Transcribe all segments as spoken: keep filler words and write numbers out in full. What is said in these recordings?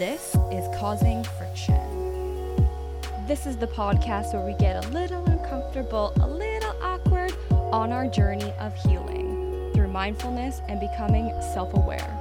This is Causing Friction. This is the podcast where we get a little uncomfortable, a little awkward on our journey of healing through mindfulness and becoming self-aware.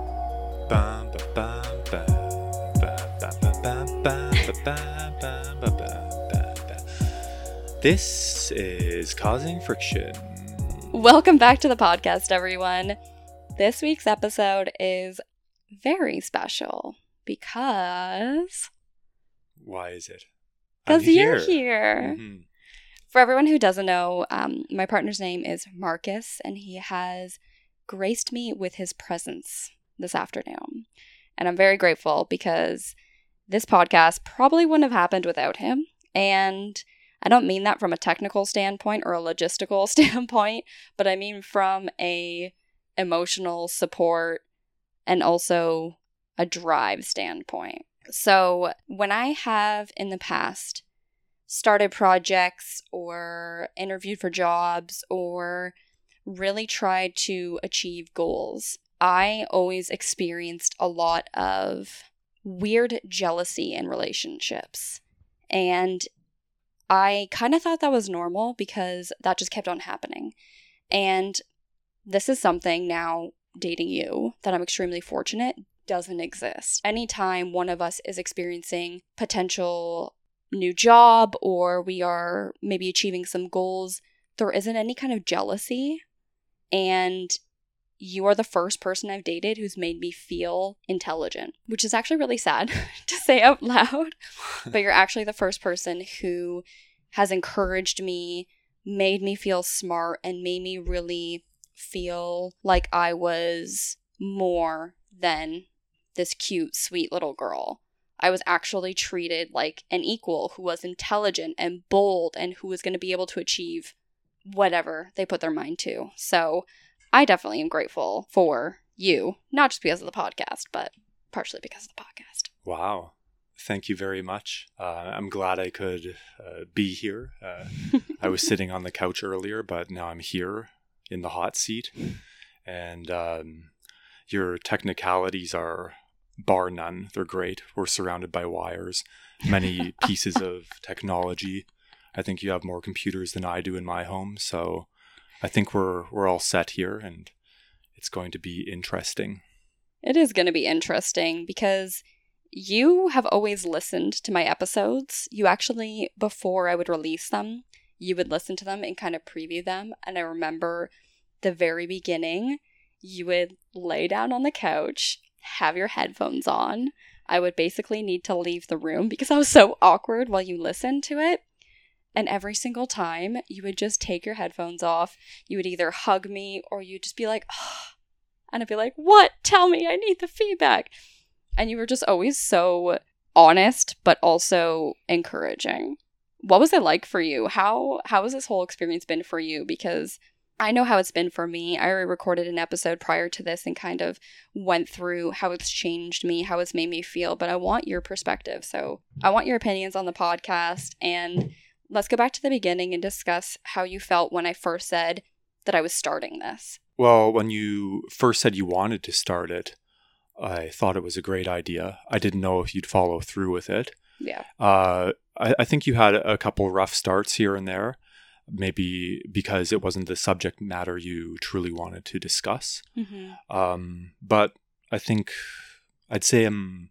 Bam, ba, bam, ba, ba, ba, ba, bam, bam, ba, bam, bam, ba, bam, bam, bam. This is Causing Friction. Welcome back to the podcast, everyone. This week's episode is very special because... Why is it? Because you're here. Mm-hmm. For everyone who doesn't know, um, my partner's name is Marcus, and he has graced me with his presence this afternoon. And I'm very grateful because this podcast probably wouldn't have happened without him. And I don't mean that from a technical standpoint or a logistical standpoint, but I mean from a emotional support and also a drive standpoint. So when I have in the past started projects or interviewed for jobs or really tried to achieve goals, I always experienced a lot of weird jealousy in relationships. And I kind of thought that was normal because that just kept on happening. And this is something now, dating you, that I'm extremely fortunate doesn't exist. Anytime one of us is experiencing potential new job or we are maybe achieving some goals, there isn't any kind of jealousy. And you are the first person I've dated who's made me feel intelligent, which is actually really sad to say out loud. But you're actually the first person who has encouraged me, made me feel smart, and made me really feel like I was more than this cute, sweet little girl. I was actually treated like an equal who was intelligent and bold and who was going to be able to achieve whatever they put their mind to. So I definitely am grateful for you, not just because of the podcast, but partially because of the podcast. Wow. Thank you very much. Uh, I'm glad I could uh, be here. Uh, I was sitting on the couch earlier, but now I'm here in the hot seat. And um, your technicalities are bar none. They're great. We're surrounded by wires, many pieces of technology. I think you have more computers than I do in my home. So I think we're we're all set here, and it's going to be interesting. It is going to be interesting because you have always listened to my episodes. You actually, before I would release them, you would listen to them and kind of preview them. And I remember the very beginning, you would lay down on the couch, have your headphones on. I would basically need to leave the room because I was so awkward while you listened to it. And every single time, you would just take your headphones off. You would either hug me or you'd just be like, oh. And I'd be like, what? Tell me, I need the feedback. And you were just always so honest, but also encouraging. What was it like for you? How how has this whole experience been for you? Because I know how it's been for me. I already recorded an episode prior to this and kind of went through how it's changed me, how it's made me feel. But I want your perspective. So I want your opinions on the podcast. And let's go back to the beginning and discuss how you felt when I first said that I was starting this. Well, when you first said you wanted to start it, I thought it was a great idea. I didn't know if you'd follow through with it. Yeah. Uh, I, I think you had a couple rough starts here and there, maybe because it wasn't the subject matter you truly wanted to discuss. Mm-hmm. Um, but I think I'd say I'm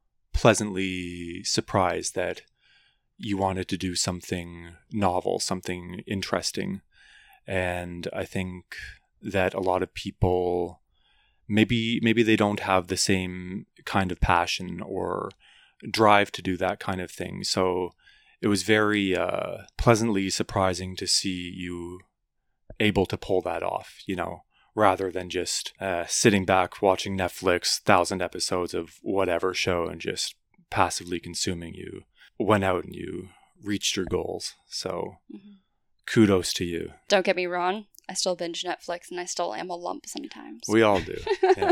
pleasantly surprised that you wanted to do something novel, something interesting. And I think that a lot of people, maybe maybe they don't have the same kind of passion or drive to do that kind of thing. So it was very uh, pleasantly surprising to see you able to pull that off, you know, rather than just uh, sitting back watching Netflix, thousand episodes of whatever show and just passively consuming. You went out and you reached your goals. So mm-hmm. Kudos to you. Don't get me wrong. I still binge Netflix and I still am a lump sometimes. We all do. Yeah.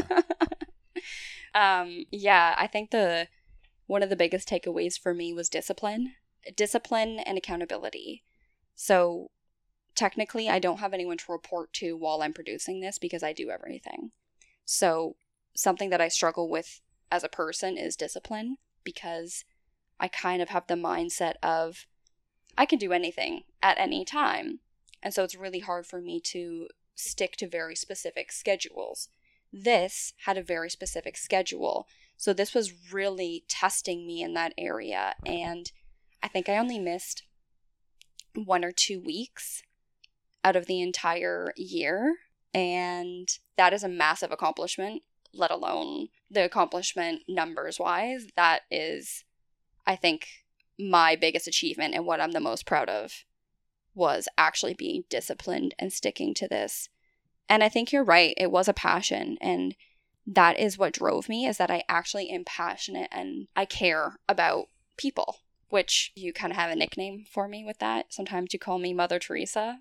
um, yeah, I think the one of the biggest takeaways for me was discipline. Discipline and accountability. So technically, I don't have anyone to report to while I'm producing this because I do everything. So something that I struggle with as a person is discipline, because I kind of have the mindset of I can do anything at any time. And so it's really hard for me to stick to very specific schedules. This had a very specific schedule. So this was really testing me in that area. And I think I only missed one or two weeks out of the entire year. And that is a massive accomplishment, let alone the accomplishment numbers wise. That is, I think, my biggest achievement and what I'm the most proud of was actually being disciplined and sticking to this. And I think you're right. It was a passion. And that is what drove me, is that I actually am passionate and I care about people, which you kind of have a nickname for me with that. Sometimes you call me Mother Teresa.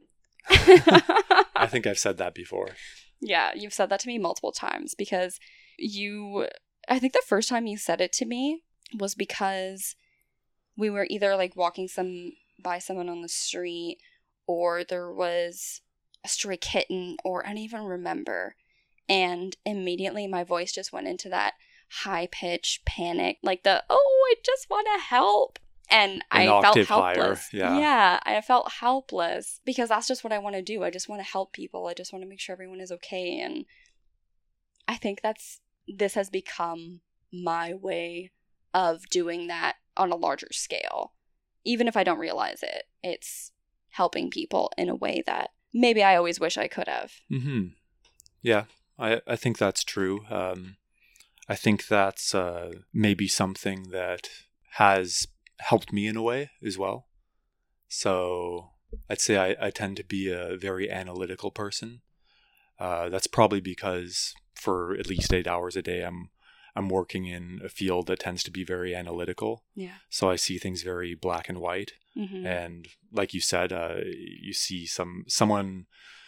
I think I've said that before. Yeah, you've said that to me multiple times because you, I think the first time you said it to me was because we were either like walking some by someone on the street, or there was a stray kitten, or I don't even remember. And immediately my voice just went into that high-pitched panic, like the, oh, I just want to help. And An I felt octave helpless. higher, yeah. yeah, I felt helpless because that's just what I want to do. I just want to help people. I just want to make sure everyone is okay. And I think that's, this has become my way of doing that on a larger scale. Even if I don't realize it, it's helping people in a way that maybe I always wish I could have. Mm-hmm. Yeah, I, I think that's true. Um, I think that's uh, maybe something that has helped me in a way as well. So I'd say I, I tend to be a very analytical person. Uh, that's probably because for at least eight hours a day, I'm I'm working in a field that tends to be very analytical. Yeah. So I see things very black and white. Mm-hmm. And like you said, uh, you see some someone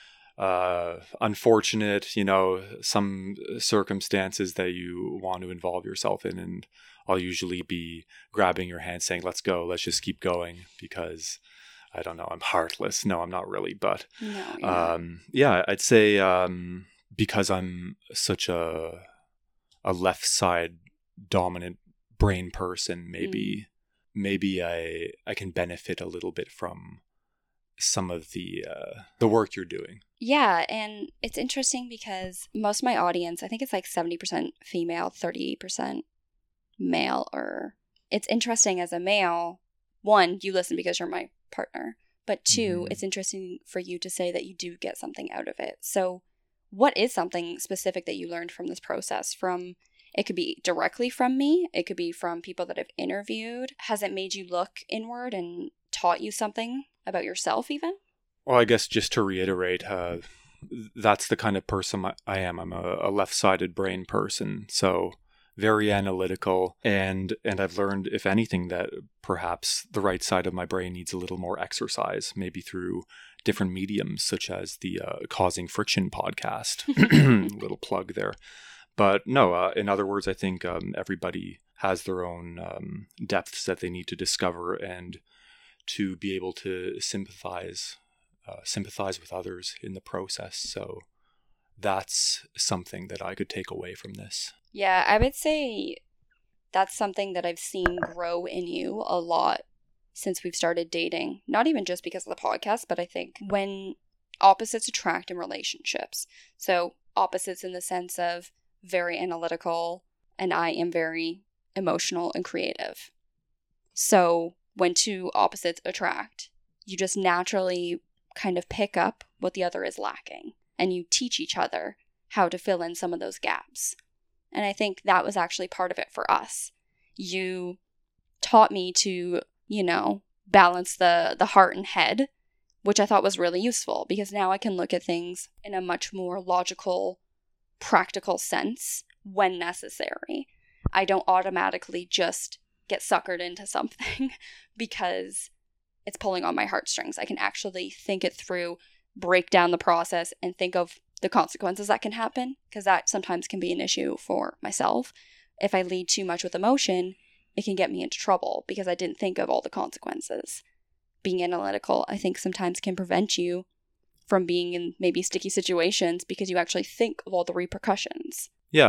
uh, unfortunate, you know, some circumstances that you want to involve yourself in, and I'll usually be grabbing your hand saying, let's go, let's just keep going, because I don't know, I'm heartless. No, I'm not really, but No, um, yeah, I'd say um, because I'm such a a left side dominant brain person, maybe mm. maybe I I can benefit a little bit from some of the uh, the work you're doing. Yeah, and it's interesting because most of my audience, I think it's like seventy percent female, thirty percent male. Or it's interesting as a male, one, you listen because you're my partner, but two, mm. it's interesting for you to say that you do get something out of it. So what is something specific that you learned from this process? From, it could be directly from me, it could be from people that I've interviewed. Has it made you look inward and taught you something about yourself even? Well, I guess just to reiterate, uh, that's the kind of person I am. I'm a, a left-sided brain person, so very analytical, and and I've learned, if anything, that perhaps the right side of my brain needs a little more exercise, maybe through different mediums, such as the uh, Causing Friction podcast. Little plug there. But no, uh, in other words, I think um, everybody has their own um, depths that they need to discover, and to be able to sympathize, uh, sympathize with others in the process. So that's something that I could take away from this. Yeah, I would say that's something that I've seen grow in you a lot since we've started dating. Not even just because of the podcast, but I think when opposites attract in relationships. So opposites in the sense of very analytical, and I am very emotional and creative. So when two opposites attract, you just naturally kind of pick up what the other is lacking, and you teach each other how to fill in some of those gaps. And I think that was actually part of it for us. You taught me to, you know, balance the, the heart and head, which I thought was really useful, because now I can look at things in a much more logical, practical sense when necessary. I don't automatically just get suckered into something because it's pulling on my heartstrings. I can actually think it through, break down the process, and think of the consequences that can happen, because that sometimes can be an issue for myself. If I lead too much with emotion, it can get me into trouble because I didn't think of all the consequences. Being analytical, I think, sometimes can prevent you from being in maybe sticky situations because you actually think of all the repercussions. Yeah,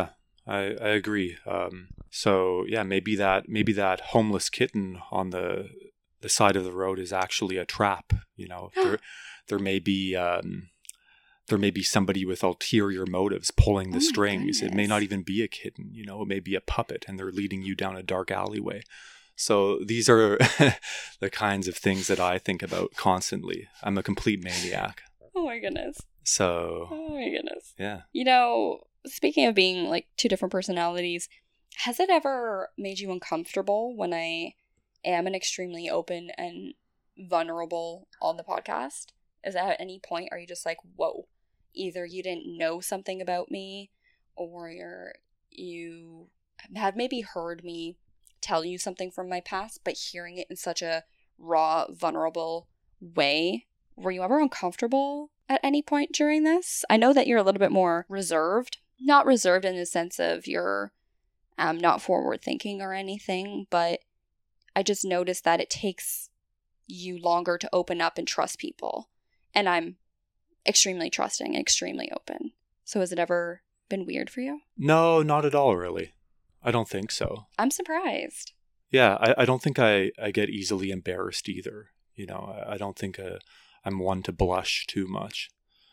I, I agree. Um, so yeah, maybe that maybe that homeless kitten on the the side of the road is actually a trap. You know, there there may be um, there may be somebody with ulterior motives pulling the Oh my strings. It may goodness. not even be a kitten. You know, it may be a puppet, and they're leading you down a dark alleyway. So these are the kinds of things that I think about constantly. I'm a complete maniac. Oh my goodness. So Oh my goodness. yeah. You know, speaking of being like two different personalities, has it ever made you uncomfortable when I am an extremely open and vulnerable on the podcast? Is that at any point are you just like, whoa, either you didn't know something about me or you're, you have maybe heard me tell you something from my past, but hearing it in such a raw, vulnerable way? Were you ever uncomfortable at any point during this? I know that you're a little bit more reserved. Not reserved in the sense of you're um, not forward thinking or anything, but I just noticed that it takes you longer to open up and trust people. And I'm extremely trusting, extremely open. So has it ever been weird for you? No, not at all, really. I don't think so. I'm surprised. Yeah, I, I don't think I, I get easily embarrassed either. You know, I, I don't think uh, I'm one to blush too much.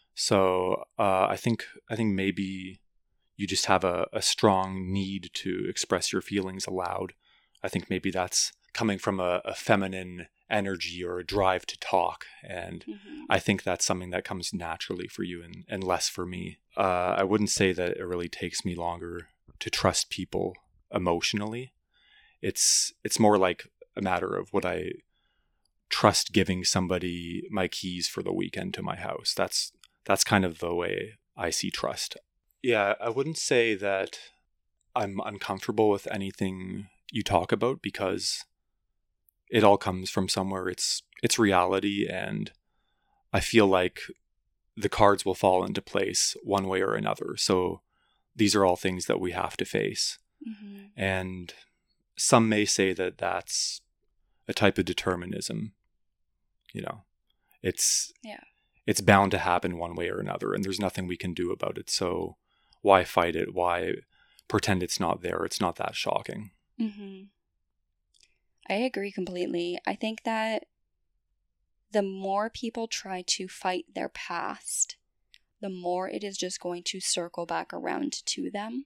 So uh, I think I think maybe you just have a, a strong need to express your feelings aloud. I think maybe that's coming from a, a feminine energy or a drive to talk. And Mm-hmm. I think that's something that comes naturally for you and, and less for me. Uh, I wouldn't say that it really takes me longer to trust people emotionally. It's it's more like a matter of would I trust giving somebody my keys for the weekend to my house. That's that's kind of the way I see trust. Yeah, I wouldn't say that I'm uncomfortable with anything you talk about because it all comes from somewhere. It's it's reality, and I feel like the cards will fall into place one way or another. So these are all things that we have to face. Mm-hmm. And some may say that that's a type of determinism. You know, it's Yeah. it's bound to happen one way or another, and there's nothing we can do about it. So why fight it? Why pretend it's not there? It's not that shocking. Mm-hmm. I agree completely. I think that the more people try to fight their past, the more it is just going to circle back around to them.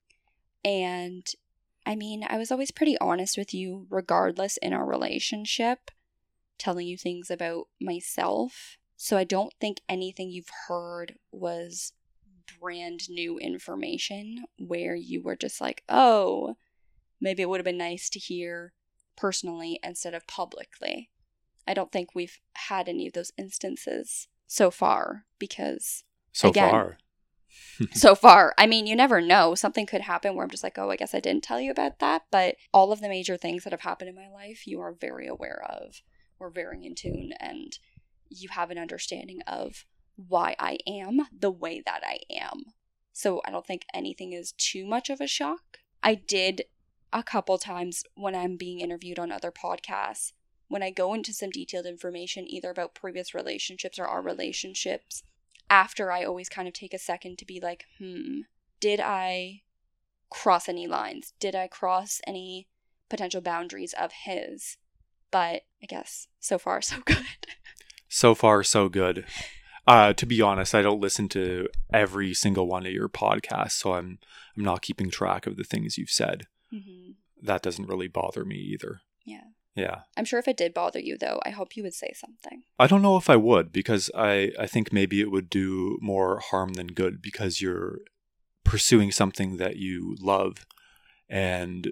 And I mean, I was always pretty honest with you, regardless in our relationship, telling you things about myself. So I don't think anything you've heard was brand new information where you were just like, oh, maybe it would have been nice to hear personally instead of publicly. I don't think we've had any of those instances so far because So Again, far. so far, I mean, you never know. Something could happen where I'm just like, oh, I guess I didn't tell you about that. But all of the major things that have happened in my life, you are very aware of. We're very in tune, and you have an understanding of why I am the way that I am. So I don't think anything is too much of a shock. I did a couple times when I'm being interviewed on other podcasts, when I go into some detailed information, either about previous relationships or our relationships, after I always kind of take a second to be like, hmm, did I cross any lines? Did I cross any potential boundaries of his? But I guess so far, so good. So far, so good. Uh, to be honest, I don't listen to every single one of your podcasts, so I'm I'm not keeping track of the things you've said. Mm-hmm. That doesn't really bother me either. Yeah. Yeah. I'm sure if it did bother you, though, I hope you would say something. I don't know if I would, because I, I think maybe it would do more harm than good because you're pursuing something that you love. And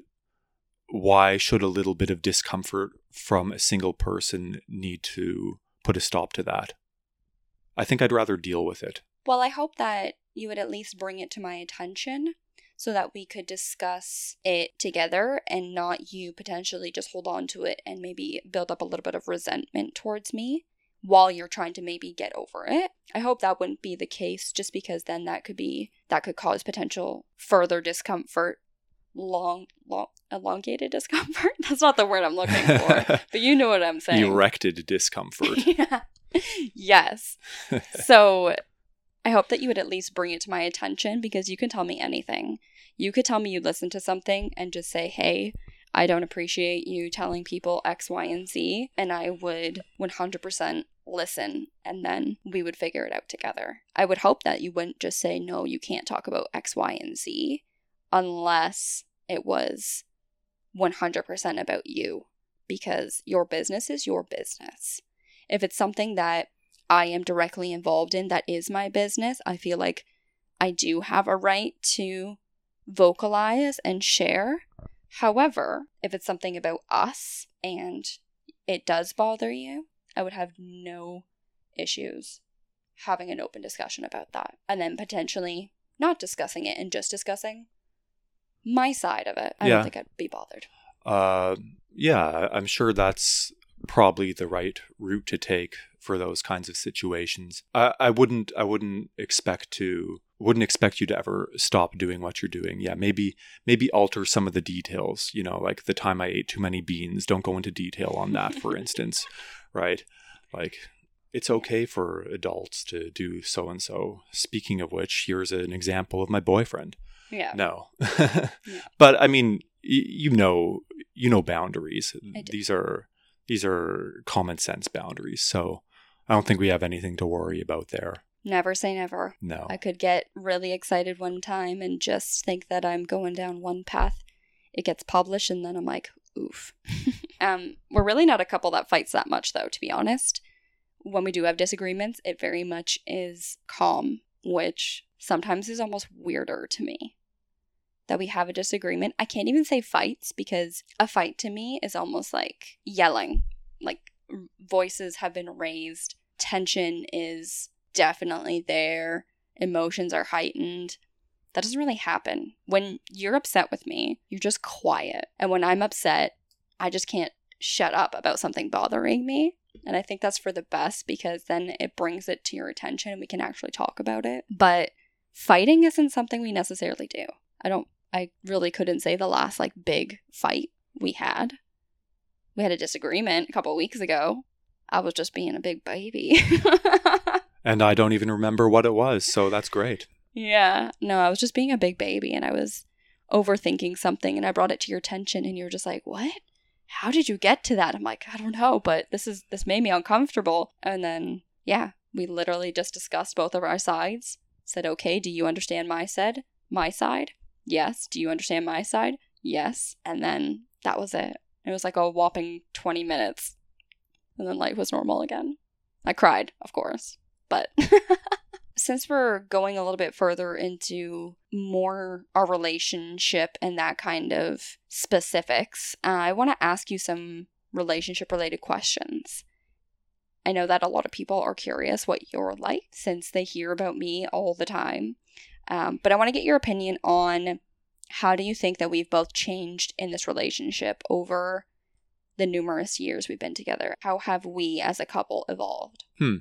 why should a little bit of discomfort from a single person need to put a stop to that? I think I'd rather deal with it. Well, I hope that you would at least bring it to my attention so that we could discuss it together and not you potentially just hold on to it and maybe build up a little bit of resentment towards me while you're trying to maybe get over it. I hope that wouldn't be the case, just because then that could be, that could cause potential further discomfort, long, long, elongated discomfort. That's not the word I'm looking for, but you know what I'm saying. Erected discomfort. Yeah. Yes. So I hope that you would at least bring it to my attention, because you can tell me anything. You could tell me you listen to something and just say, hey, I don't appreciate you telling people X, Y, and Z. And I would one hundred percent listen, and then we would figure it out together. I would hope that you wouldn't just say, no, you can't talk about X, Y, and Z, unless it was one hundred percent about you, because your business is your business. If it's something that I am directly involved in that is my business, I feel like I do have a right to vocalize and share. However, if it's something about us and it does bother you, I would have no issues having an open discussion about that. And then potentially not discussing it and just discussing my side of it. I Yeah. don't think I'd be bothered. Uh, yeah, I'm sure that's probably the right route to take for those kinds of situations. I, I wouldn't I wouldn't expect to wouldn't expect you to ever stop doing what you're doing. Yeah, maybe maybe alter some of the details, you know, like the time I ate too many beans. Don't go into detail on that, for instance, right? Like, it's okay for adults to do so and so. Speaking of which, here's an example of my boyfriend. Yeah. No. Yeah. But I mean, y- you know, you know boundaries. I do. These are these are common sense boundaries. So I don't think we have anything to worry about there. Never say never. No. I could get really excited one time and just think that I'm going down one path. It gets published and then I'm like, oof. um, we're really not a couple that fights that much, though, to be honest. When we do have disagreements, it very much is calm, which sometimes is almost weirder to me. That we have a disagreement. I can't even say fights, because a fight to me is almost like yelling. Like, voices have been raised. Tension is definitely there. Emotions are heightened. That doesn't really happen. When you're upset with me, you're just quiet. And when I'm upset, I just can't shut up about something bothering me. And I think that's for the best, because then it brings it to your attention and we can actually talk about it. But fighting isn't something we necessarily do. I don't, I really couldn't say the last like big fight we had. We had a disagreement a couple of weeks ago. I was just being a big baby. And I don't even remember what it was, so that's great. Yeah. No, I was just being a big baby and I was overthinking something and I brought it to your attention and you were just like, what? How did you get to that? I'm like, I don't know, but this is this made me uncomfortable. And then, yeah, we literally just discussed both of our sides. Said, okay, do you understand my side? My side? Yes. Do you understand my side? Yes. And then that was it. It was like a whopping twenty minutes. And then life was normal again. I cried, of course. But since we're going a little bit further into more our relationship and that kind of specifics, uh, I want to ask you some relationship-related questions. I know that a lot of people are curious what you're like since they hear about me all the time. Um, but I want to get your opinion on how do you think that we've both changed in this relationship over the numerous years we've been together? How have we as a couple evolved? Hmm.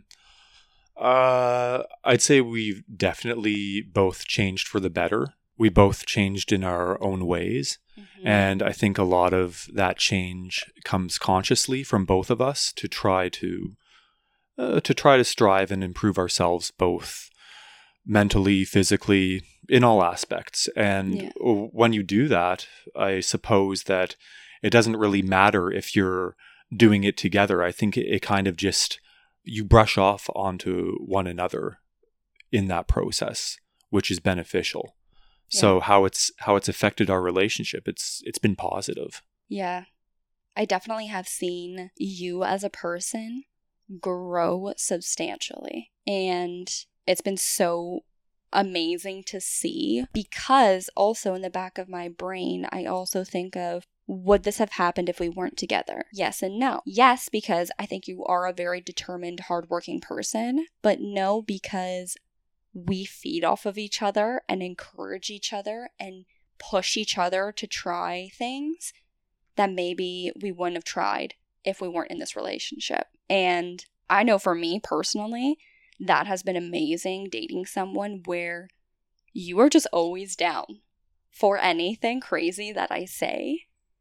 Uh, I'd say we've definitely both changed for the better. We both changed in our own ways. Mm-hmm. And I think a lot of that change comes consciously from both of us to try to uh, to try to strive and improve ourselves both mentally, physically, in all aspects. And yeah. when you do that, I suppose that it doesn't really matter if you're doing it together. I think it, it kind of just, you brush off onto one another in that process, which is beneficial. Yeah. So how it's how it's affected our relationship, it's it's been positive. Yeah. I definitely have seen you as a person grow substantially. And it's been so amazing to see, because also in the back of my brain, I also think of, would this have happened if we weren't together? Yes and no. Yes, because I think you are a very determined, hardworking person, but no, because we feed off of each other and encourage each other and push each other to try things that maybe we wouldn't have tried if we weren't in this relationship. And I know for me personally, that has been amazing, dating someone where you are just always down for anything crazy that I say,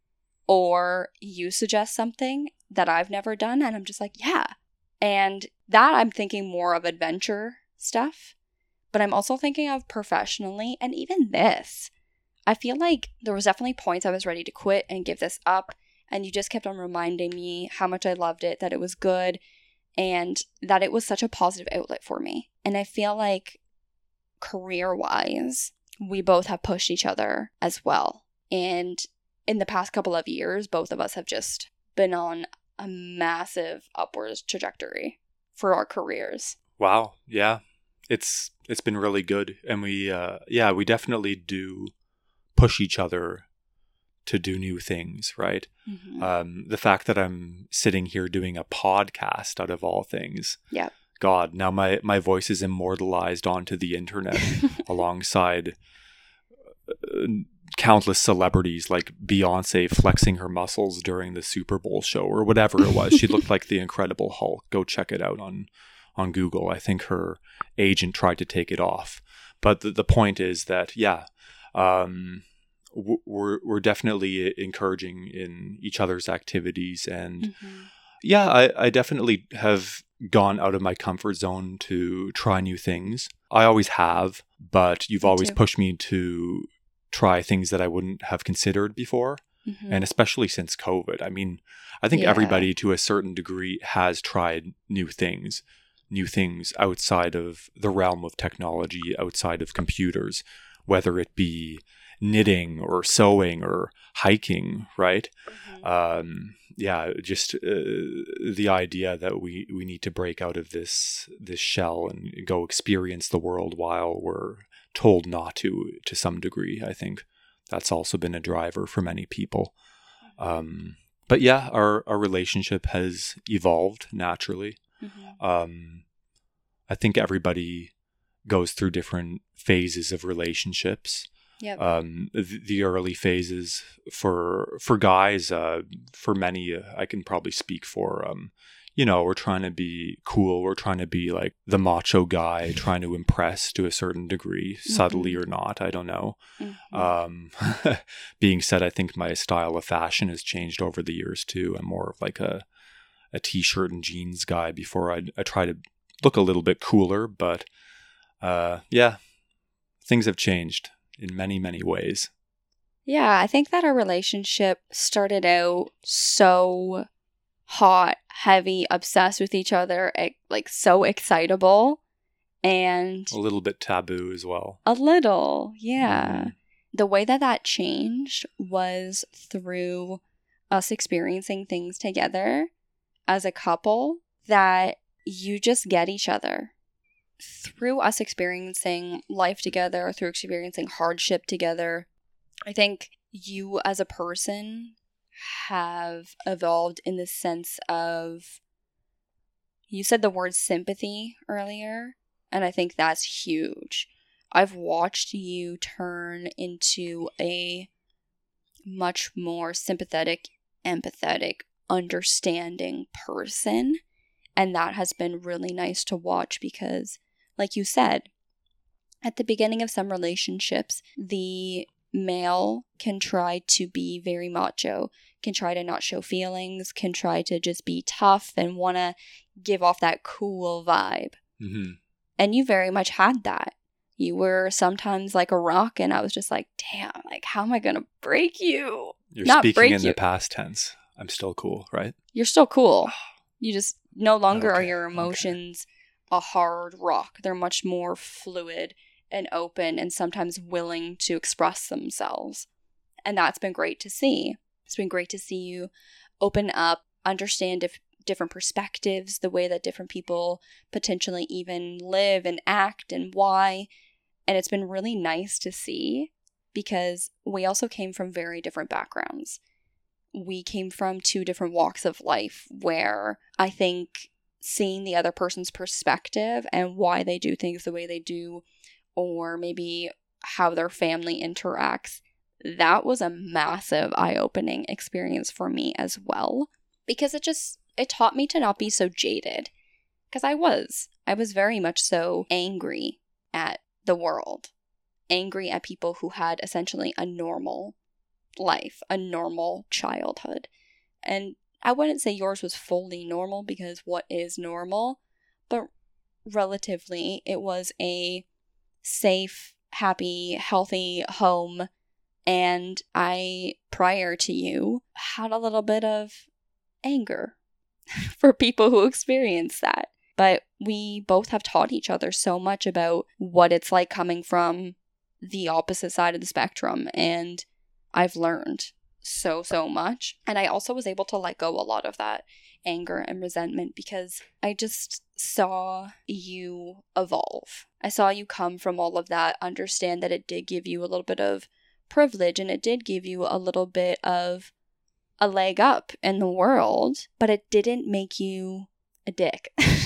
or you suggest something that I've never done and I'm just like, yeah. And that I'm thinking more of adventure stuff. But I'm also thinking of professionally, and even this. I feel like there was definitely points I was ready to quit and give this up, and you just kept on reminding me how much I loved it, that it was good, and that it was such a positive outlet for me. And I feel like career-wise, we both have pushed each other as well. And in the past couple of years, both of us have just been on a massive upwards trajectory for our careers. Wow. Yeah. It's it's been really good. And we uh yeah, we definitely do push each other to do new things, right? Mm-hmm. Um the fact that I'm sitting here doing a podcast out of all things. Yeah. God, now my my voice is immortalized onto the internet alongside uh, countless celebrities like Beyonce flexing her muscles during the Super Bowl show or whatever it was. She looked like the Incredible Hulk. Go check it out on on Google. I think her agent tried to take it off. But the, the point is that, yeah, um, we're, we're definitely encouraging in each other's activities. And mm-hmm. yeah, I, I definitely have gone out of my comfort zone to try new things. I always have, but you've Me always too. pushed me to try things that I wouldn't have considered before. Mm-hmm. And especially since COVID. I mean, I think yeah. everybody to a certain degree has tried new things. new things outside of the realm of technology, outside of computers, whether it be knitting or sewing or hiking, right? Mm-hmm. Um, yeah, just uh, the idea that we, we need to break out of this this shell and go experience the world while we're told not to, to some degree. I think that's also been a driver for many people. Um, but yeah, our, our relationship has evolved naturally. Mm-hmm. Um, I think everybody goes through different phases of relationships. Yep. Um, the, the early phases for for guys, uh, for many, uh, I can probably speak for. Um, you know, we're trying to be cool. We're trying to be like the macho guy, trying to impress to a certain degree, mm-hmm. subtly or not. I don't know. Mm-hmm. Um, being said, I think my style of fashion has changed over the years too. I'm more of like a a t-shirt and jeans guy before I I try to look a little bit cooler, but uh, yeah, things have changed in many, many ways. Yeah, I think that our relationship started out so hot, heavy, obsessed with each other, like so excitable, and a little bit taboo as well. A little, yeah. Mm. The way that that changed was through us experiencing things together as a couple that you just get each other. Through us experiencing life together, through experiencing hardship together, I think you as a person have evolved in the sense of, you said the word sympathy earlier, and I think that's huge. I've watched you turn into a much more sympathetic, empathetic, understanding person. And that has been really nice to watch because, like you said, at the beginning of some relationships, the male can try to be very macho, can try to not show feelings, can try to just be tough and want to give off that cool vibe. Mm-hmm. And you very much had that. You were sometimes like a rock, and I was just like, damn, like, how am I going to break you? You're not speaking break in you. the past tense. I'm still cool, right? You're still cool. You just no longer okay, are your emotions okay. a hard rock. They're much more fluid and open and sometimes willing to express themselves. And that's been great to see. It's been great to see you open up, understand if different perspectives, the way that different people potentially even live and act and why. And it's been really nice to see because we also came from very different backgrounds. We came from two different walks of life where I think seeing the other person's perspective and why they do things the way they do, or maybe how their family interacts, that was a massive eye-opening experience for me as well. Because it just, it taught me to not be so jaded. Because I was. I was very much so angry at the world. Angry at people who had essentially a normal life, a normal childhood. And I wouldn't say yours was fully normal because what is normal? But relatively, it was a safe, happy, healthy home. And I, prior to you, had a little bit of anger for people who experience that. But we both have taught each other so much about what it's like coming from the opposite side of the spectrum. And I've learned so, so much. And I also was able to let go a lot of that anger and resentment because I just saw you evolve. I saw you come from all of that, understand that it did give you a little bit of privilege and it did give you a little bit of a leg up in the world, but it didn't make you a dick,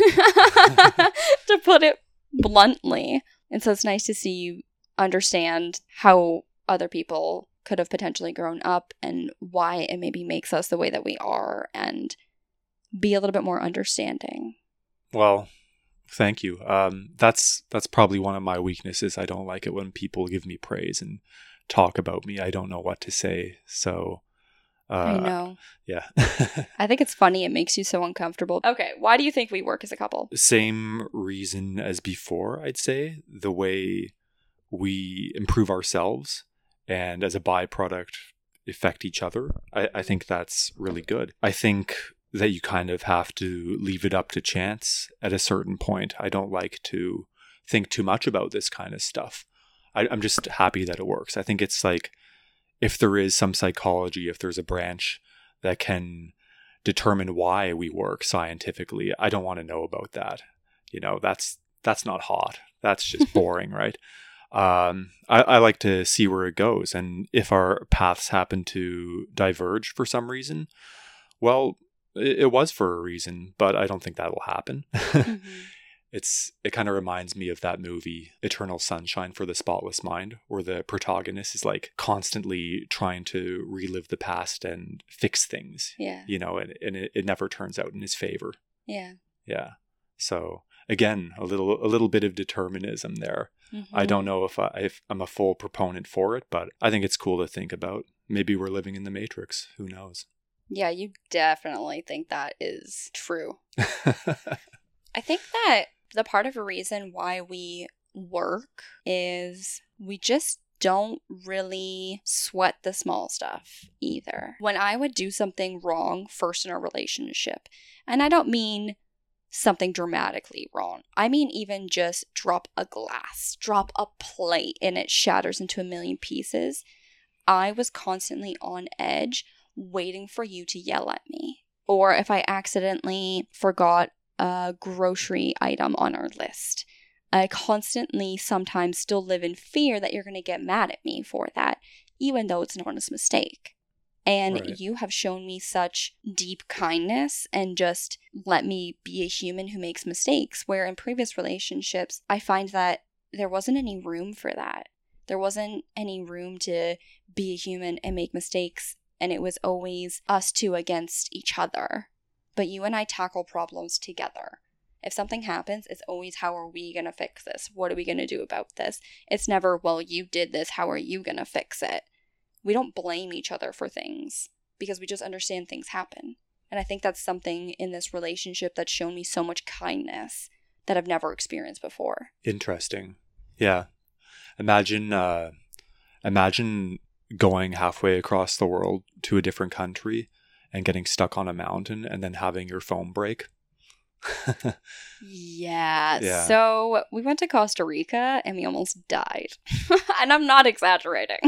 to put it bluntly. And so it's nice to see you understand how other people could have potentially grown up and why it maybe makes us the way that we are, and be a little bit more understanding. Well, thank you. Um, that's that's probably one of my weaknesses. I don't like it when people give me praise and talk about me. I don't know what to say. So uh, I know. Yeah. I think it's funny. It makes you so uncomfortable. Okay, why do you think we work as a couple? Same reason as before, I'd say. The way we improve ourselves and as a byproduct affect each other. I, I think that's really good. I think that you kind of have to leave it up to chance at a certain point. I don't like to think too much about this kind of stuff. I, I'm just happy that it works. I think it's like, if there is some psychology, if there's a branch that can determine why we work scientifically, I don't want to know about that. You know, that's that's not hot. That's just boring, right? Um, I, I like to see where it goes. And if our paths happen to diverge for some reason, well, it, it was for a reason, but I don't think that will happen. Mm-hmm. It's it kind of reminds me of that movie Eternal Sunshine for the Spotless Mind, where the protagonist is like constantly trying to relive the past and fix things. Yeah. You know, and, and it, it never turns out in his favor. Yeah. Yeah. So again, a little a little bit of determinism there. Mm-hmm. I don't know if, I, if I'm a full proponent for it, but I think it's cool to think about. Maybe we're living in the Matrix. Who knows? Yeah, you definitely think that is true. I think that the part of a reason why we work is we just don't really sweat the small stuff either. When I would do something wrong first in a relationship, and I don't mean something dramatically wrong, I mean even just drop a glass, drop a plate, and it shatters into a million pieces, I was constantly on edge waiting for you to yell at me. Or if I accidentally forgot a grocery item on our list, I constantly sometimes still live in fear that you're going to get mad at me for that, even though it's an honest mistake. And right. You have shown me such deep kindness and just let me be a human who makes mistakes, where in previous relationships, I find that there wasn't any room for that. There wasn't any room to be a human and make mistakes, and it was always us two against each other. But you and I tackle problems together. If something happens, it's always, how are we going to fix this? What are we going to do about this? It's never, well, you did this, how are you going to fix it? We don't blame each other for things because we just understand things happen. And I think that's something in this relationship that's shown me so much kindness that I've never experienced before. Interesting. Yeah. Imagine, uh, imagine going halfway across the world to a different country and getting stuck on a mountain and then having your phone break. yeah. yeah. So we went to Costa Rica and we almost died. And I'm not exaggerating.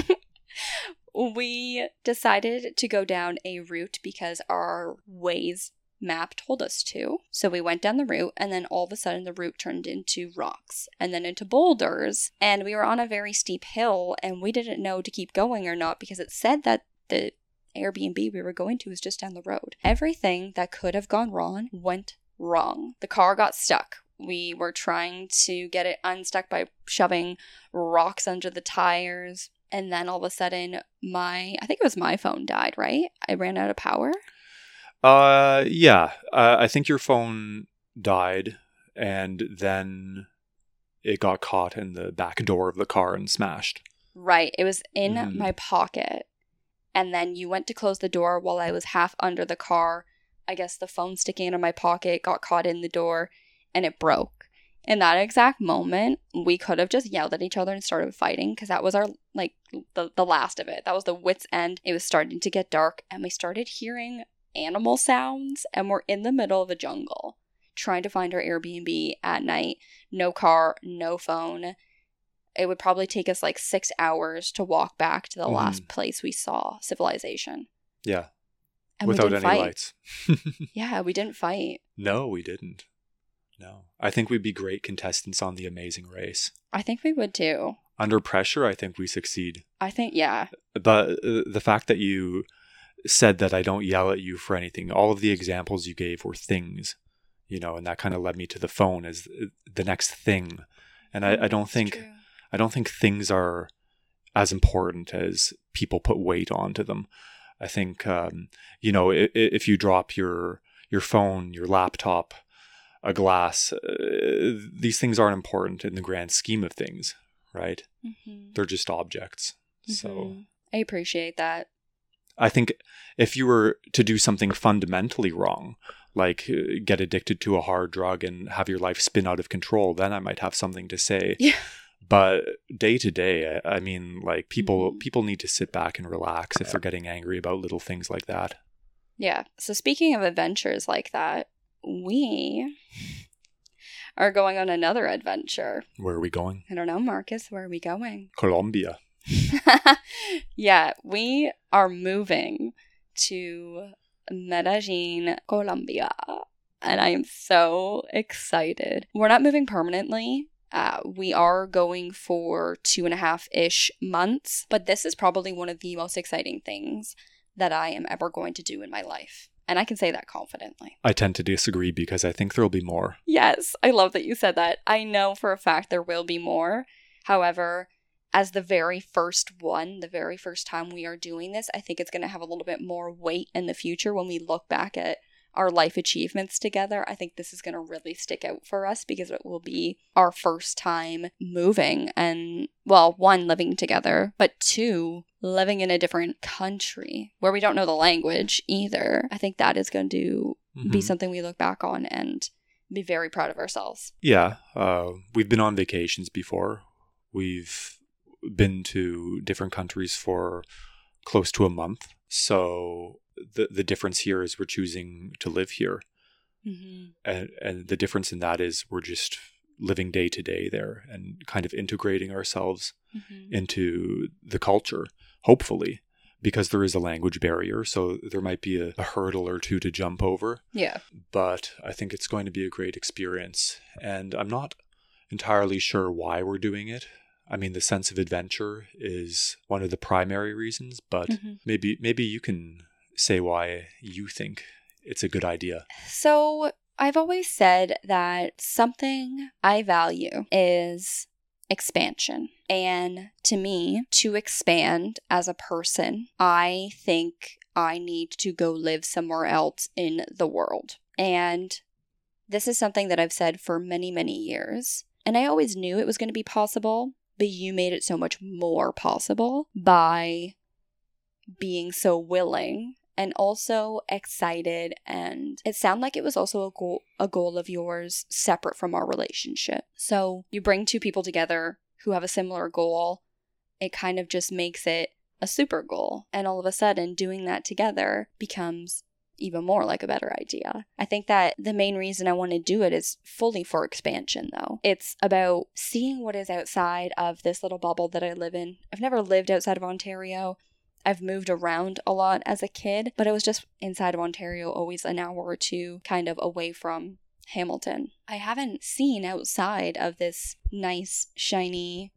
We decided to go down a route because our Waze map told us to. So we went down the route, and then all of a sudden the route turned into rocks and then into boulders. And we were on a very steep hill, and we didn't know to keep going or not because it said that the Airbnb we were going to was just down the road. Everything that could have gone wrong went wrong. The car got stuck. We were trying to get it unstuck by shoving rocks under the tires. And then all of a sudden, my, I think it was my phone died, right? I ran out of power. Uh, yeah. Uh, I think your phone died, and then it got caught in the back door of the car and smashed. Right. It was in Mm. my pocket. And then you went to close the door while I was half under the car. I guess the phone sticking out of my pocket got caught in the door, and it broke. in that exact moment, we could have just yelled at each other and started fighting because that was our, like, the, the last of it. That was the wit's end. It was starting to get dark and we started hearing animal sounds and we're in the middle of a jungle trying to find our Airbnb at night. No car, no phone. It would probably take us like six hours to walk back to the mm. last place we saw civilization. Yeah. And without we any didn't fight. lights. Yeah, we didn't fight. No, we didn't. No. I think we'd be great contestants on The Amazing Race. I think we would too. Under pressure, I think we succeed. I think, yeah. But uh, the fact that you said that I don't yell at you for anything, all of the examples you gave were things, you know, and that kind of led me to the phone as the next thing. And I, I don't think, true. I don't think things are as important as people put weight onto them. I think, um, you know, if, if you drop your your phone, your laptop, a glass, uh, these things aren't important in the grand scheme of things, right? Mm-hmm. They're just objects. Mm-hmm. So I appreciate that. I think if you were to do something fundamentally wrong, like uh, get addicted to a hard drug and have your life spin out of control, then I might have something to say. Yeah. But day to day, I mean, like people mm-hmm. people need to sit back and relax if they're getting angry about little things like that. Yeah. So speaking of adventures like that, we are going on another adventure. Where are we going? I don't know, Marcus. Where are we going? Colombia. Yeah, we are moving to Medellin, Colombia. And I am so excited. We're not moving permanently. Uh, we are going for two and a half-ish months, but this is probably one of the most exciting things that I am ever going to do in my life. And I can say that confidently. I tend to disagree because I think there'll be more. Yes, I love that you said that. I know for a fact there will be more. However, as the very first one, the very first time we are doing this, I think it's going to have a little bit more weight in the future when we look back at our life achievements together. I think this is going to really stick out for us because it will be our first time moving and, well, one, living together, but two, living in a different country where we don't know the language either. I think that is going to mm-hmm. be something we look back on and be very proud of ourselves. Yeah. Uh, we've been on vacations before. We've been to different countries for close to a month. So the the difference here is we're choosing to live here. Mm-hmm. And, and the difference in that is we're just living day to day there and kind of integrating ourselves mm-hmm. into the culture, hopefully, because there is a language barrier. So there might be a, a hurdle or two to jump over. Yeah. But I think it's going to be a great experience. And I'm not entirely sure why we're doing it. I mean, the sense of adventure is one of the primary reasons, but mm-hmm. maybe maybe you can say why you think it's a good idea. So I've always said that something I value is expansion. And to me, to expand as a person, I think I need to go live somewhere else in the world. And this is something that I've said for many, many years. And I always knew it was going to be possible. But you made it so much more possible by being so willing and also excited. And it sounded like it was also a goal, a goal of yours separate from our relationship. So you bring two people together who have a similar goal. It kind of just makes it a super goal. And all of a sudden, doing that together becomes even more like a better idea. I think that the main reason I want to do it is fully for expansion, though. It's about seeing what is outside of this little bubble that I live in. I've never lived outside of Ontario. I've moved around a lot as a kid, but it was just inside of Ontario, always an hour or two kind of away from Hamilton. I haven't seen outside of this nice, shiny,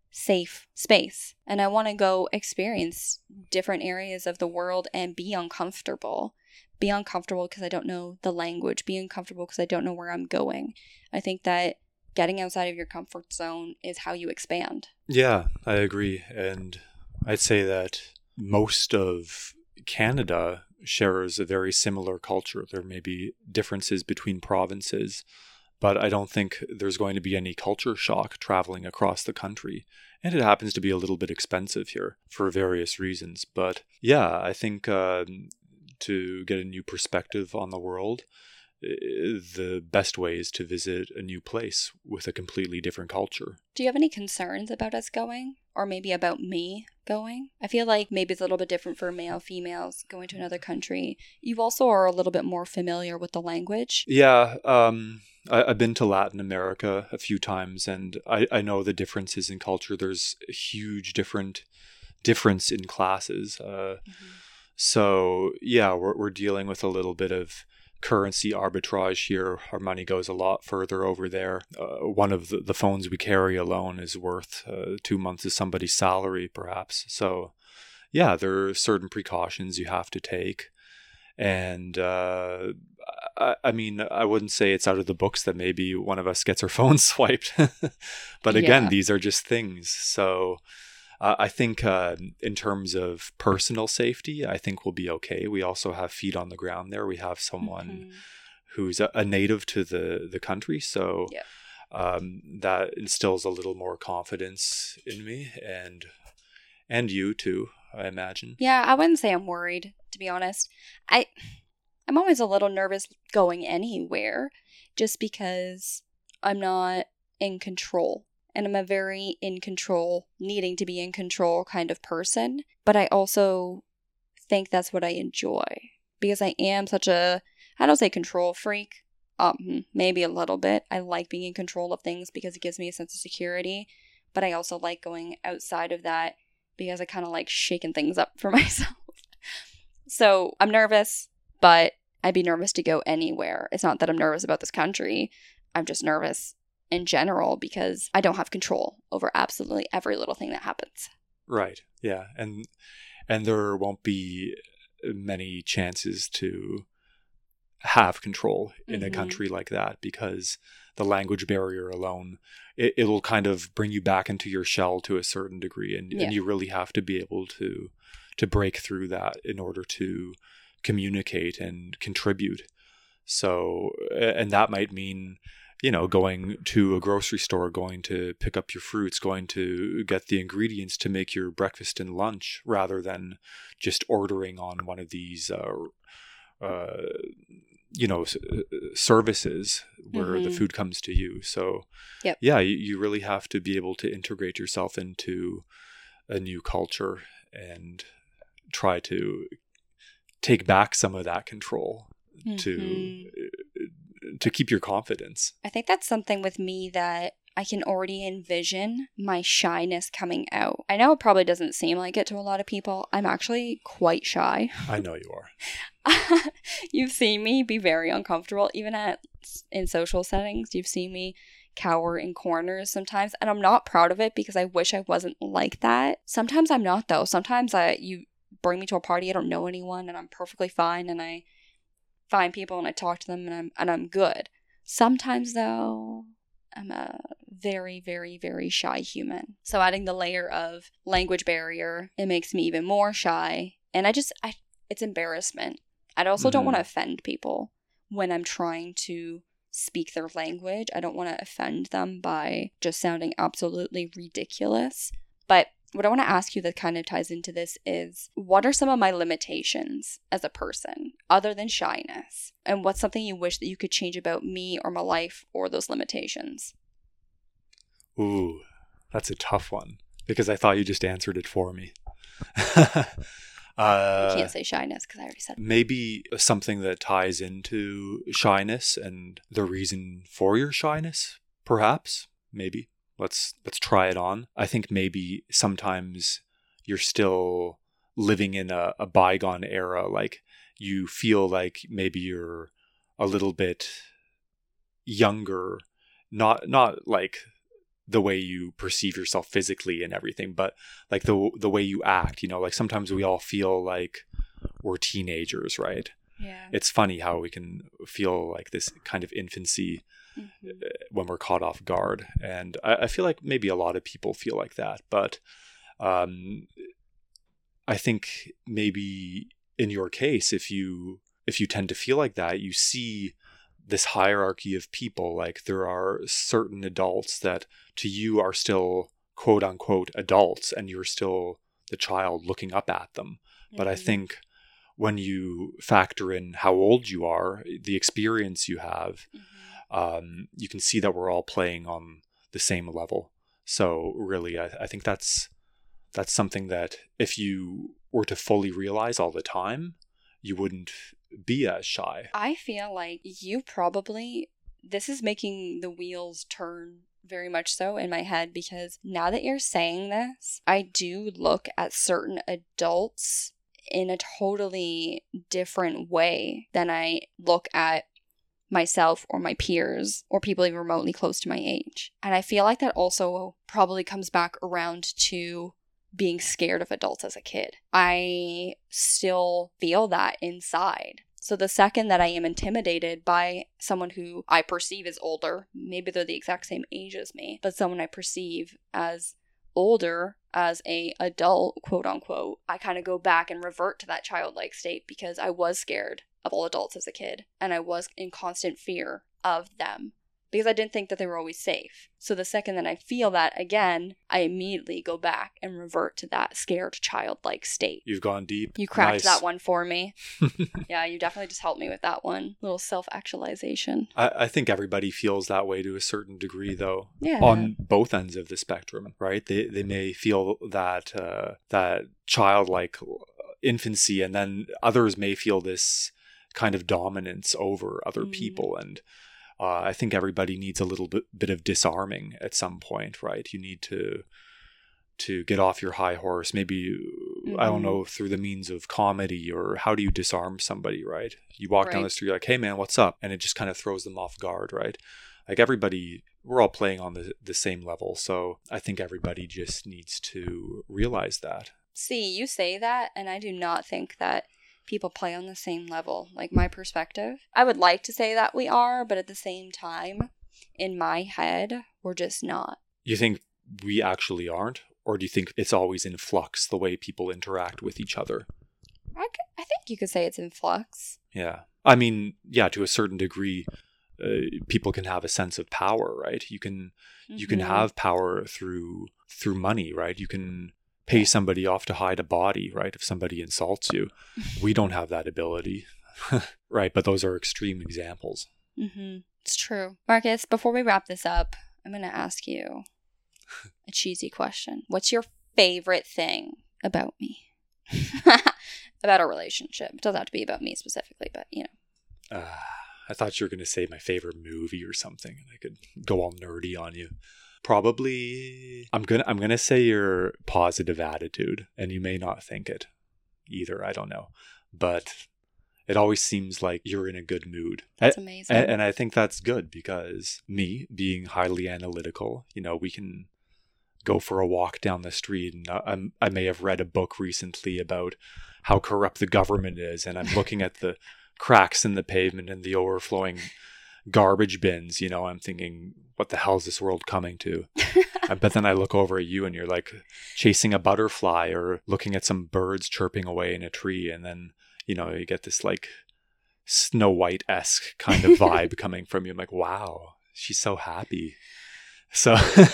safe space. And I want to go experience different areas of the world and be uncomfortable. Be uncomfortable because I don't know the language. Be uncomfortable because I don't know where I'm going. I think that getting outside of your comfort zone is how you expand. Yeah, I agree. And I'd say that most of Canada shares a very similar culture. There may be differences between provinces, but I don't think there's going to be any culture shock traveling across the country. And it happens to be a little bit expensive here for various reasons. But yeah, I think... Um, to get a new perspective on the world the best way is to visit a new place with a completely different culture. Do you have any concerns about us going? Or maybe about me going? I feel like maybe it's a little bit different for male, females going to another country. You also are a little bit more familiar with the language. Yeah, um, I, I've been to Latin America a few times, and I, I know the differences in culture. There's a huge different difference in classes. Uh, mm-hmm. So, yeah, we're, we're dealing with a little bit of currency arbitrage here. Our money goes a lot further over there. Uh, one of the, the phones we carry alone is worth uh, two months of somebody's salary, perhaps. So, yeah, there are certain precautions you have to take. And, uh, I, I mean, I wouldn't say it's out of the books that maybe one of us gets our phone swiped. But again, yeah. These are just things. So, Uh, I think uh, in terms of personal safety, I think we'll be okay. We also have feet on the ground there. We have someone mm-hmm. who's a, a native to the, the country. So yeah. um, that instills a little more confidence in me and and you too, I imagine. Yeah, I wouldn't say I'm worried, to be honest. I, I'm always a little nervous going anywhere just because I'm not in control. And I'm a very in control, needing to be in control kind of person. But I also think that's what I enjoy. Because I am such a, I don't say control freak. Um, maybe a little bit. I like being in control of things because it gives me a sense of security. But I also like going outside of that because I kind of like shaking things up for myself. So I'm nervous, but I'd be nervous to go anywhere. It's not that I'm nervous about this country. I'm just nervous in general because I don't have control over absolutely every little thing that happens. Right. Yeah. And and there won't be many chances to have control in mm-hmm. a country like that because the language barrier alone, it, it'll kind of bring you back into your shell to a certain degree. And, yeah. and you really have to be able to to break through that in order to communicate and contribute. So, and that might mean, you know, going to a grocery store, going to pick up your fruits, going to get the ingredients to make your breakfast and lunch rather than just ordering on one of these, uh, uh, you know, services where mm-hmm. the food comes to you. So, yep. yeah, you, you really have to be able to integrate yourself into a new culture and try to take back some of that control mm-hmm. to to keep your confidence. I think that's something with me that I can already envision my shyness coming out. I know it probably doesn't seem like it to a lot of people. I'm actually quite shy. I know you are. You've seen me be very uncomfortable, even at in social settings. You've seen me cower in corners sometimes, and I'm not proud of it because I wish I wasn't like that. Sometimes I'm not, though. Sometimes I you bring me to a party, I don't know anyone, and I'm perfectly fine, and I find people and I talk to them and I'm and I'm good. Sometimes though, I'm a very, very, very shy human. So adding the layer of language barrier, it makes me even more shy. And I just, I, it's embarrassment. I also mm-hmm. don't want to offend people when I'm trying to speak their language. I don't want to offend them by just sounding absolutely ridiculous. But what I want to ask you that kind of ties into this is, what are some of my limitations as a person other than shyness? And what's something you wish that you could change about me or my life or those limitations? Ooh, that's a tough one because I thought you just answered it for me. uh, you can't say shyness because I already said it. Maybe something that ties into shyness and the reason for your shyness, perhaps, maybe. Let's let's try it on. I think maybe sometimes you're still living in a, a bygone era. Like you feel like maybe you're a little bit younger, not not like the way you perceive yourself physically and everything, but like the the way you act. You know, like sometimes we all feel like we're teenagers, right? Yeah. It's funny how we can feel like this kind of infancy mm-hmm. when we're caught off guard. And I, I feel like maybe a lot of people feel like that. But um, I think maybe in your case, if you if you tend to feel like that, you see this hierarchy of people. Like there are certain adults that to you are still quote unquote adults and you're still the child looking up at them. Mm-hmm. But I think when you factor in how old you are, the experience you have, mm-hmm. um, you can see that we're all playing on the same level. So really, I, I think that's that's something that if you were to fully realize all the time, you wouldn't be as shy. I feel like you probably, this is making the wheels turn very much so in my head, because now that you're saying this, I do look at certain adults in a totally different way than I look at myself or my peers or people even remotely close to my age. And I feel like that also probably comes back around to being scared of adults as a kid. I still feel that inside. So the second that I am intimidated by someone who I perceive as older, maybe they're the exact same age as me, but someone I perceive as older, as a adult, quote unquote, I kind of go back and revert to that childlike state, because I was scared of all adults as a kid, and I was in constant fear of them because I didn't think that they were always safe. So the second that I feel that again, I immediately go back and revert to that scared childlike state. You've gone deep. You cracked Nice. that one for me. Yeah, you definitely just helped me with that one. Little self-actualization. I, I think everybody feels that way to a certain degree, though. Yeah. On both ends of the spectrum, right? They they may feel that uh, that childlike infancy, and then others may feel this kind of dominance over other mm. people, and Uh, I think everybody needs a little bit, bit of disarming at some point, right? You need to to get off your high horse. Maybe, mm-hmm. I don't know, through the means of comedy, or how do you disarm somebody, right? You walk right. down the street, you're like, hey man, what's up? And it just kind of throws them off guard, right? Like everybody, we're all playing on the, the same level. So I think everybody just needs to realize that. See, you say that, and I do not think that people play on the same level. Like, my perspective, I would like to say that we are, but at the same time, in my head, we're just not. You think we actually aren't? Or do you think it's always in flux, the way people interact with each other? I, could, I think you could say it's in flux. Yeah. I mean, yeah, to a certain degree, uh, people can have a sense of power, right? You can mm-hmm. you can have power through through money, right? You can pay somebody off to hide a body, right? If somebody insults you. We don't have that ability, right? But those are extreme examples. Mm-hmm. It's true. Marcus, before we wrap this up, I'm going to ask you a cheesy question. What's your favorite thing about me? About our relationship. It doesn't have to be about me specifically, but, you know. Uh, I thought you were going to say my favorite movie or something, and I could go all nerdy on you. Probably, I'm gonna I'm gonna say your positive attitude, and you may not think it either. I don't know, but it always seems like you're in a good mood. That's amazing, and, and I think that's good, because me being highly analytical, you know, we can go for a walk down the street, and I, I may have read a book recently about how corrupt the government is, and I'm looking at the cracks in the pavement and the overflowing garbage bins, you know, I'm thinking, what the hell is this world coming to? But then I look over at you and you're like chasing a butterfly or looking at some birds chirping away in a tree. And then, you know, you get this like Snow White-esque kind of vibe coming from you. I'm like, wow, she's so happy. So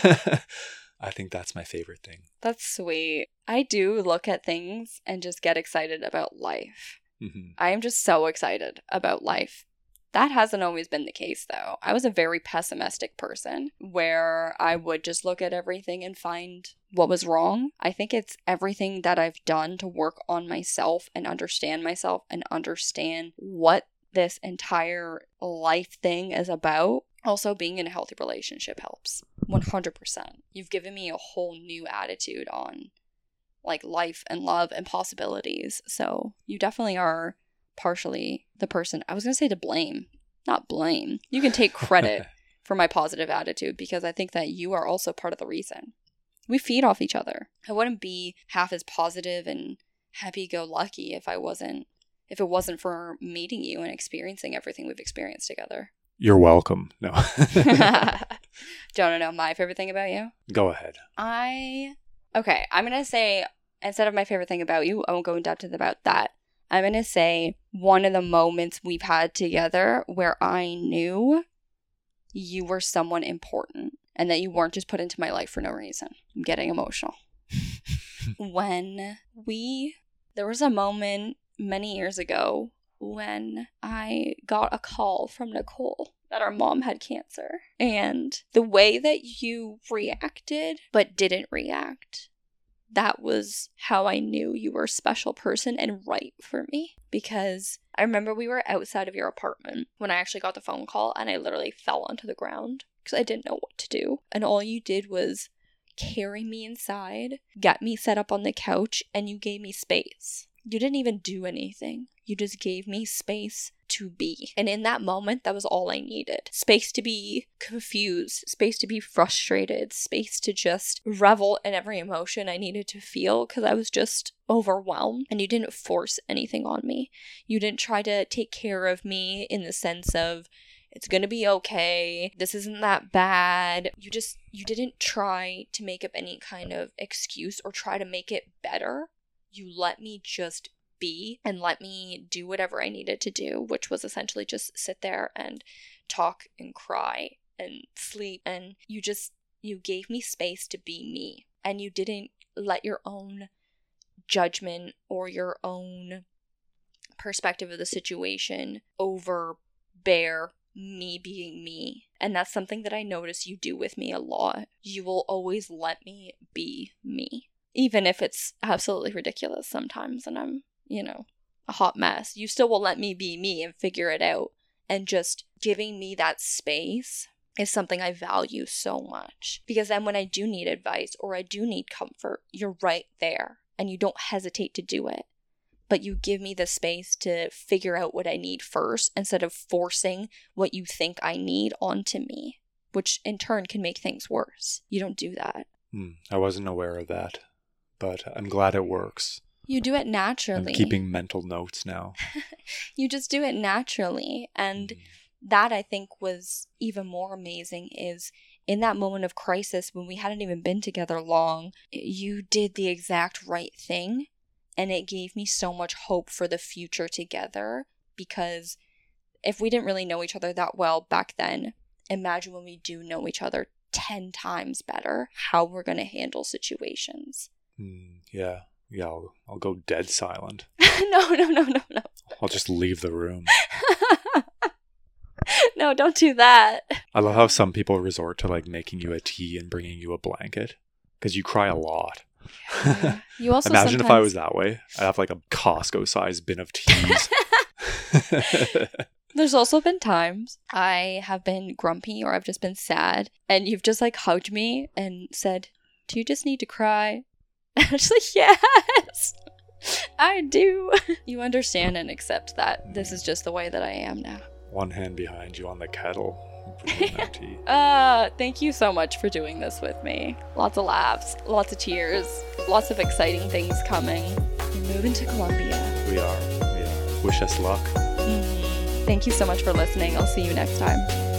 I think that's my favorite thing. That's sweet. I do look at things and just get excited about life. Mm-hmm. I am just so excited about life. That hasn't always been the case, though. I was a very pessimistic person where I would just look at everything and find what was wrong. I think it's everything that I've done to work on myself and understand myself and understand what this entire life thing is about. Also, being in a healthy relationship helps. one hundred percent. You've given me a whole new attitude on like life and love and possibilities. So you definitely are partially the person, I was going to say to blame, not blame. You can take credit for my positive attitude, because I think that you are also part of the reason. We feed off each other. I wouldn't be half as positive and happy-go-lucky if I wasn't, if it wasn't for meeting you and experiencing everything we've experienced together. You're welcome. No. Do you want to know my favorite thing about you? Go ahead. I, okay, I'm going to say, instead of my favorite thing about you, I won't go in depth about that. I'm going to say one of the moments we've had together where I knew you were someone important and that you weren't just put into my life for no reason. I'm getting emotional. When we, there was a moment many years ago when I got a call from Nicole that our mom had cancer. And the way that you reacted but didn't react, that was how I knew you were a special person and right for me. Because I remember we were outside of your apartment when I actually got the phone call, and I literally fell onto the ground because I didn't know what to do. And all you did was carry me inside, get me set up on the couch, and you gave me space. You didn't even do anything. You just gave me space to be. And in that moment, that was all I needed. Space to be confused, space to be frustrated, space to just revel in every emotion I needed to feel because I was just overwhelmed. And you didn't force anything on me. You didn't try to take care of me in the sense of, it's gonna be okay, this isn't that bad. You just, you didn't try to make up any kind of excuse or try to make it better. You let me just be and let me do whatever I needed to do, which was essentially just sit there and talk and cry and sleep. And you just, you gave me space to be me. And you didn't let your own judgment or your own perspective of the situation overbear me being me. And that's something that I notice you do with me a lot. You will always let me be me. Even if it's absolutely ridiculous sometimes and I'm, you know, a hot mess, you still will let me be me and figure it out. And just giving me that space is something I value so much. Because then when I do need advice or I do need comfort, you're right there and you don't hesitate to do it. But you give me the space to figure out what I need first instead of forcing what you think I need onto me, which in turn can make things worse. You don't do that. Hmm, I wasn't aware of that. But I'm glad it works. You do it naturally. I'm keeping mental notes now. You just do it naturally. And mm. that, I think, was even more amazing is in that moment of crisis when we hadn't even been together long, you did the exact right thing. And it gave me so much hope for the future together. Because if we didn't really know each other that well back then, imagine when we do know each other ten times better, how we're going to handle situations. Mm, yeah, yeah, I'll, I'll go dead silent. no, no, no, no, no. I'll just leave the room. No, don't do that. I love how some people resort to like making you a tea and bringing you a blanket because you cry a lot. Yeah. You also imagine sometimes... if I was that way. I'd have like a Costco-sized bin of teas. There's also been times I have been grumpy or I've just been sad, and you've just like hugged me and said, "Do you just need to cry?" And I'm just like, yes, I do. You understand and accept that this is just the way that I am now. One hand behind you on the kettle. That tea. uh, thank you so much for doing this with me. Lots of laughs, lots of tears, lots of exciting things coming. We're moving to Colombia. We are. We are. Wish us luck. Mm-hmm. Thank you so much for listening. I'll see you next time.